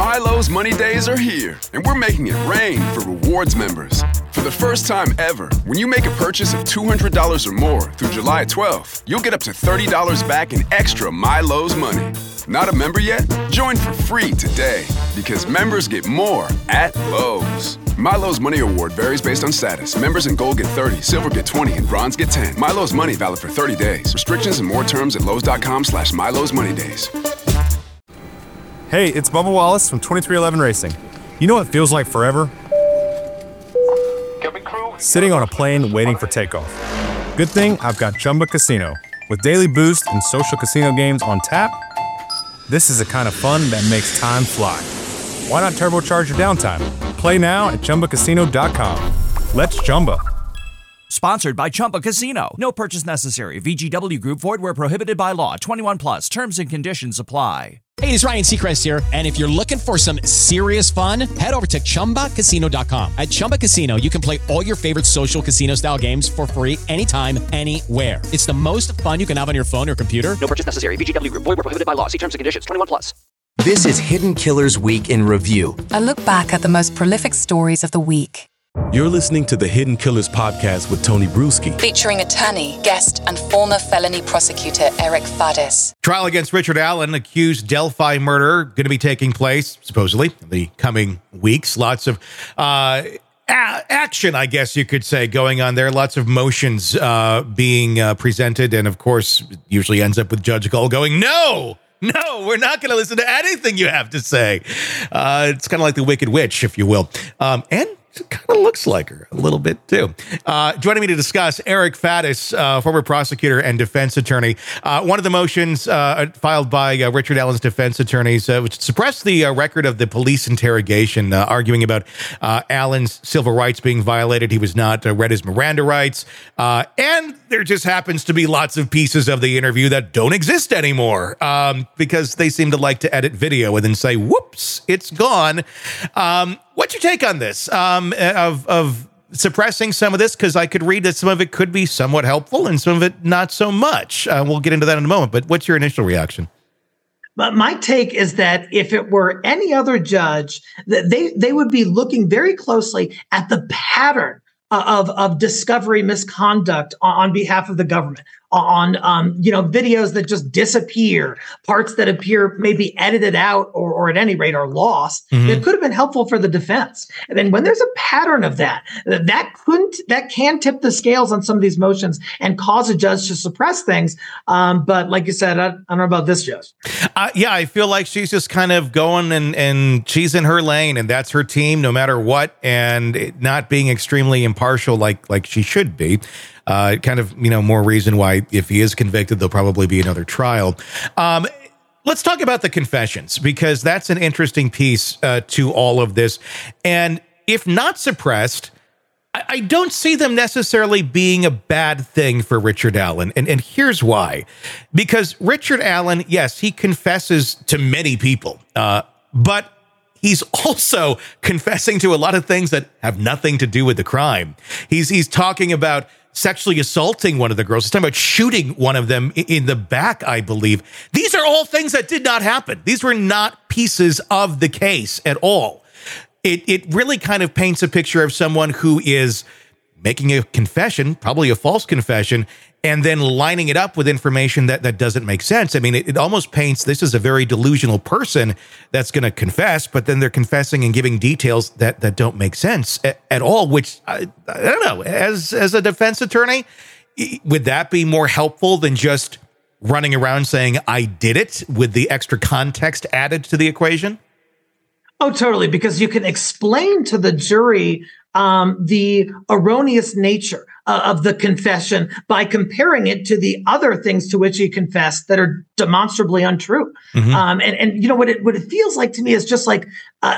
Milo's Money Days are here, and we're making it rain for rewards members. For the first time ever, when you make a purchase of $200 or more through July 12th, you'll get up to $30 back in extra Milo's money. Not a member yet? Join for free today, because members get more at Lowe's. Milo's Money Award varies based on status. Members in Gold get 30, Silver get 20, and Bronze get 10. Milo's Money valid for 30 days. Restrictions and more terms at Lowe's.com/Milo's Money Days. Hey, it's Bubba Wallace from 2311 Racing. You know what feels like forever? Sitting on a plane waiting for takeoff. Good thing I've got Chumba Casino. With daily boost and social casino games on tap, this is the kind of fun that makes time fly. Why not turbocharge your downtime? Play now at ChumbaCasino.com. Let's Chumba. Sponsored by Chumba Casino. No purchase necessary. VGW Group. Void where prohibited by law. 21 plus. Terms and conditions apply. Hey, it's Ryan Seacrest here. And if you're looking for some serious fun, head over to ChumbaCasino.com. At Chumba Casino, you can play all your favorite social casino-style games for free anytime, anywhere. It's the most fun you can have on your phone or computer. No purchase necessary. VGW Group. Void where prohibited by law. See terms and conditions. 21 plus. This is Hidden Killers Week in Review. A look back at the most prolific stories of the week. You're listening to the Hidden Killers podcast with Tony Bruschi. Featuring attorney, guest, and former felony prosecutor Eric Faddis. Trial against Richard Allen, accused Delphi murder, going to be taking place, supposedly, in the coming weeks. Lots of action, I guess you could say, going on there. Lots of motions being presented. And, of course, usually ends up with Judge Gull going, No, we're not going to listen to anything you have to say. It's kind of like the Wicked Witch, if you will. And it kind of looks like her a little bit, too. Joining me to discuss, Eric Faddis, former prosecutor and defense attorney. One of the motions filed by Richard Allen's defense attorneys, which suppressed the record of the police interrogation, arguing about Allen's civil rights being violated. He was not read his Miranda rights. And there just happens to be lots of pieces of the interview that don't exist anymore because they seem to like to edit video and then say, whoops, it's gone. What's your take on this, of suppressing some of this? Because I could read that some of it could be somewhat helpful and some of it not so much. We'll get into that in a moment. But what's your initial reaction? But my take is that if it were any other judge, they would be looking very closely at the pattern of discovery misconduct on behalf of the government, on videos that just disappear, parts that appear maybe edited out or at any rate are lost. Mm-hmm. That could have been helpful for the defense. And then when there's a pattern of that can tip the scales on some of these motions and cause a judge to suppress things. But like you said, I don't know about this judge. I feel like she's just kind of going and she's in her lane and that's her team no matter what, and not being extremely impartial like she should be. Kind of, more reason why if he is convicted, there'll probably be another trial. Let's talk about the confessions, because that's an interesting piece to all of this. And if not suppressed, I don't see them necessarily being a bad thing for Richard Allen. And here's why. Because Richard Allen, yes, he confesses to many people, but he's also confessing to a lot of things that have nothing to do with the crime. He's talking about sexually assaulting one of the girls. He's talking about shooting one of them in the back, I believe. These are all things that did not happen. These were not pieces of the case at all. It really kind of paints a picture of someone who is making a confession, probably a false confession, and then lining it up with information that doesn't make sense. I mean, it almost paints this as a very delusional person that's going to confess, but then they're confessing and giving details that don't make sense at all, which I don't know. As a defense attorney, would that be more helpful than just running around saying, I did it, with the extra context added to the equation? Oh, totally. Because you can explain to the jury the erroneous nature of the confession by comparing it to the other things to which he confessed that are demonstrably untrue. Mm-hmm. And what it feels like to me is just like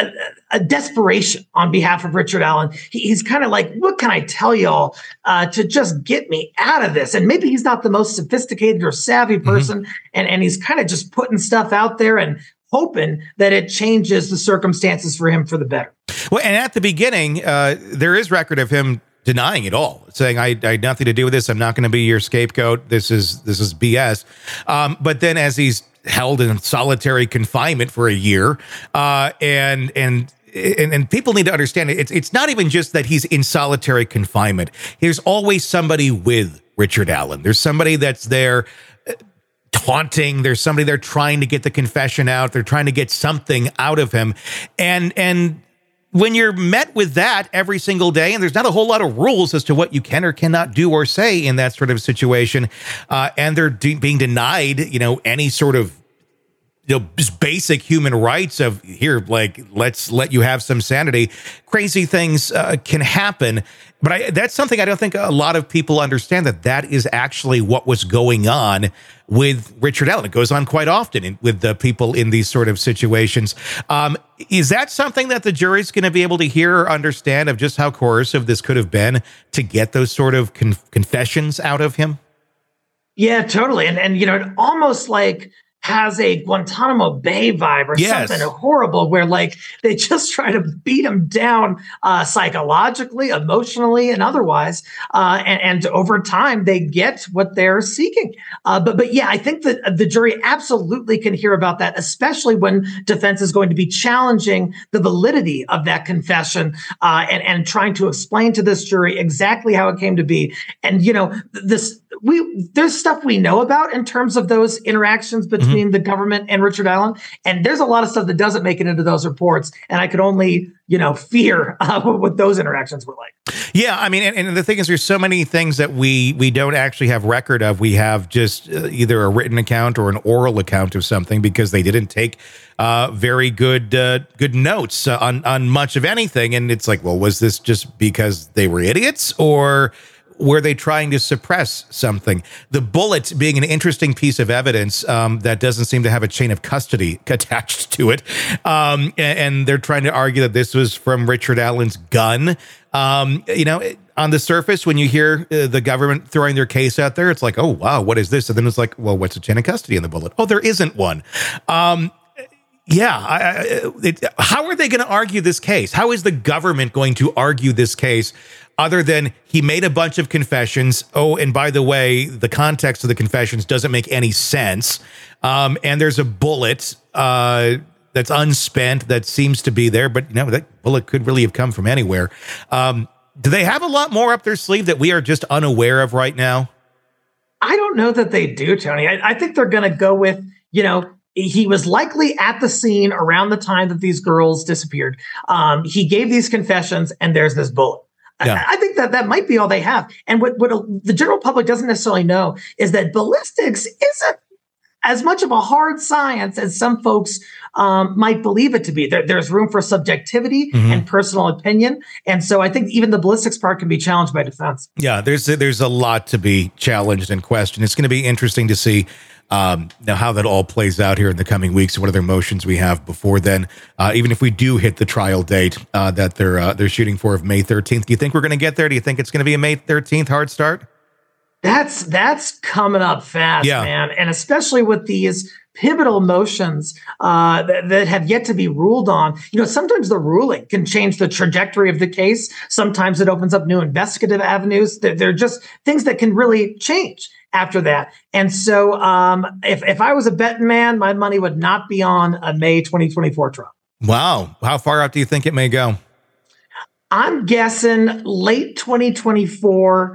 a desperation on behalf of Richard Allen. He's kind of like, what can I tell y'all to just get me out of this? And maybe he's not the most sophisticated or savvy person, mm-hmm. and he's kind of just putting stuff out there and hoping that it changes the circumstances for him for the better. Well, and at the beginning, there is record of him denying it all, saying, I had nothing to do with this. I'm not going to be your scapegoat. This is BS. But then as he's held in solitary confinement for a year. And people need to understand it's not even just that he's in solitary confinement. There's always somebody with Richard Allen. There's somebody that's there taunting. There's somebody there trying to get the confession out. They're trying to get something out of him. And when you're met with that every single day, and there's not a whole lot of rules as to what you can or cannot do or say in that sort of situation, and they're being denied, any sort of just basic human rights of here, like, let's let you have some sanity. Crazy things can happen. But that's something I don't think a lot of people understand, that is actually what was going on with Richard Allen. It goes on quite often with the people in these sort of situations. Is that something that the jury's going to be able to hear or understand, of just how coercive this could have been to get those sort of confessions out of him? Yeah, totally. And it almost like has a Guantanamo Bay vibe or something horrible, where like they just try to beat him down psychologically, emotionally, and otherwise. And over time, they get what they're seeking. But yeah, I think that the jury absolutely can hear about that, especially when defense is going to be challenging the validity of that confession and trying to explain to this jury exactly how it came to be. And there's stuff we know about in terms of those interactions between the government and Richard Allen. And there's a lot of stuff that doesn't make it into those reports. And I could only, fear what those interactions were like. Yeah. I mean, and the thing is, there's so many things that we don't actually have record of. We have just either a written account or an oral account of something, because they didn't take very good notes on much of anything. And it's like, well, was this just because they were idiots, or were they trying to suppress something? The bullet being an interesting piece of evidence that doesn't seem to have a chain of custody attached to it. And they're trying to argue that this was from Richard Allen's gun. On the surface, when you hear the government throwing their case out there, it's like, oh, wow, what is this? And then it's like, well, what's the chain of custody in the bullet? Oh, there isn't one. How are they going to argue this case? How is the government going to argue this case, other than he made a bunch of confessions? Oh, and by the way, the context of the confessions doesn't make any sense. And there's a bullet that's unspent that seems to be there, but that bullet could really have come from anywhere. Do they have a lot more up their sleeve that we are just unaware of right now? I don't know that they do, Tony. I think they're going to go with, he was likely at the scene around the time that these girls disappeared. He gave these confessions, and there's this bullet. Yeah. I think that might be all they have. And what the general public doesn't necessarily know is that ballistics isn't as much of a hard science as some folks might believe it to be. There's room for subjectivity and personal opinion. And so I think even the ballistics part can be challenged by defense. Yeah, there's a lot to be challenged and questioned. It's going to be interesting to see now how that all plays out here in the coming weeks, and what other motions we have before then. Even if we do hit the trial date that they're shooting for of May 13th, do you think we're going to get there? Do you think it's going to be a May 13th hard start? That's coming up fast, man. And especially with these pivotal motions that have yet to be ruled on. Sometimes the ruling can change the trajectory of the case. Sometimes it opens up new investigative avenues. They're just things that can really change after that. And so if I was a betting man, my money would not be on a May 2024 trial. Wow. How far out do you think it may go? I'm guessing late 2024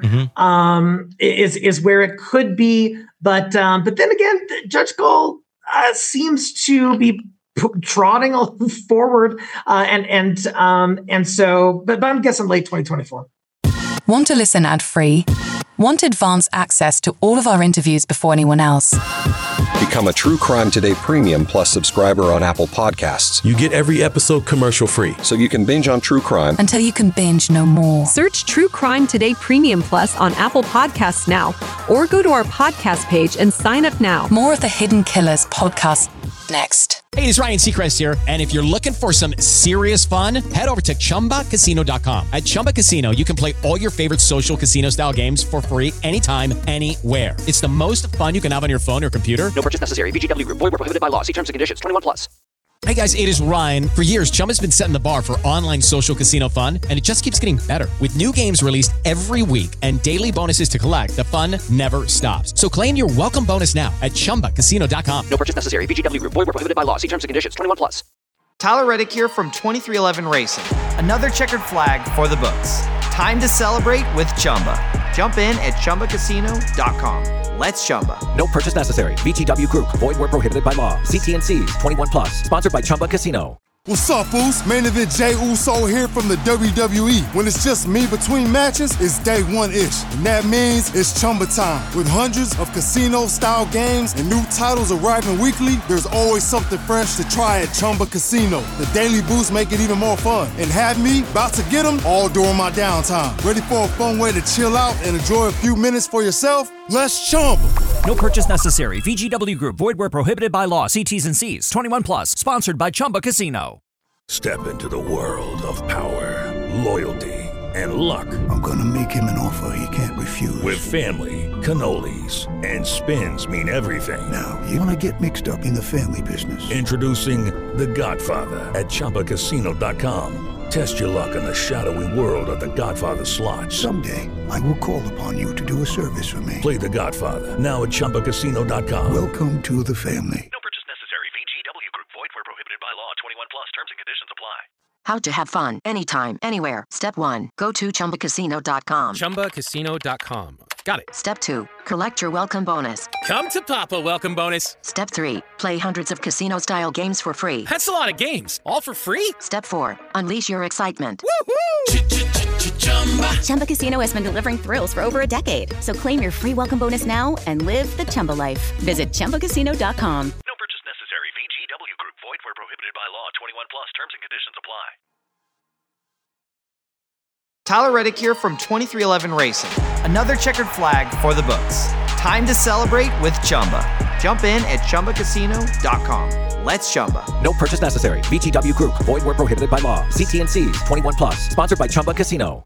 is where it could be. But then again, Judge Gold seems to be trotting forward. And so I'm guessing late 2024. Want to listen ad-free? Want advanced access to all of our interviews before anyone else? Become a True Crime Today Premium Plus subscriber on Apple Podcasts. You get every episode commercial-free. So you can binge on true crime until you can binge no more. Search True Crime Today Premium Plus on Apple Podcasts now, or go to our podcast page and sign up now. More of the Hidden Killers podcast next. Hey, it's Ryan Seacrest here. And if you're looking for some serious fun, head over to ChumbaCasino.com. At Chumba Casino, you can play all your favorite social casino-style games for free anytime, anywhere. It's the most fun you can have on your phone or computer. No purchase necessary. VGW Group. Void where prohibited by law. See terms and conditions. 21+. Hey guys, it is Ryan. For years, Chumba's been setting the bar for online social casino fun, and it just keeps getting better. With new games released every week and daily bonuses to collect, the fun never stops. So claim your welcome bonus now at ChumbaCasino.com. No purchase necessary. VGW Group. Void where prohibited by law. See terms and conditions. 21 plus. Tyler Reddick here from 2311 Racing. Another checkered flag for the books. Time to celebrate with Chumba. Jump in at ChumbaCasino.com. Let's Chumba. No purchase necessary. VGW Group. Void where prohibited by law. See T&Cs. 21 plus. Sponsored by Chumba Casino. What's up, Boost? Main event Jey Uso here from the WWE. When it's just me between matches, it's day one-ish. And that means it's Chumba time. With hundreds of casino-style games and new titles arriving weekly, there's always something fresh to try at Chumba Casino. The Daily Boost make it even more fun. And have me about to get them all during my downtime. Ready for a fun way to chill out and enjoy a few minutes for yourself? Let's Chumba. No purchase necessary. VGW Group. Void where prohibited by law. See T's and C's. 21 plus. Sponsored by Chumba Casino. Step into the world of power, loyalty, and luck. I'm gonna make him an offer he can't refuse. With family, cannolis, and spins mean everything. Now, you wanna get mixed up in the family business. Introducing The Godfather at ChumbaCasino.com. Test your luck in the shadowy world of The Godfather slot. Someday, I will call upon you to do a service for me. Play The Godfather now at ChumbaCasino.com. Welcome to the family. No purchase necessary. VGW Group. Void where prohibited by law. 21 plus. Terms and conditions apply. How to have fun anytime, anywhere. Step 1. Go to ChumbaCasino.com. ChumbaCasino.com. Got it. Step 2. Collect your welcome bonus. Come to Papa welcome bonus. Step 3. Play hundreds of casino-style games for free. That's a lot of games. All for free? Step 4. Unleash your excitement. Woohoo! Chumba Casino has been delivering thrills for over a decade. So claim your free welcome bonus now and live the Chumba life. Visit ChumbaCasino.com. No purchase necessary. VGW Group. Void where prohibited by law. 21 plus. Terms and conditions apply. Tyler Reddick here from 2311 Racing. Another checkered flag for the books. Time to celebrate with Chumba. Jump in at ChumbaCasino.com. Let's Chumba. No purchase necessary. VGW Group. Void where prohibited by law. See T&Cs. 21 plus. Sponsored by Chumba Casino.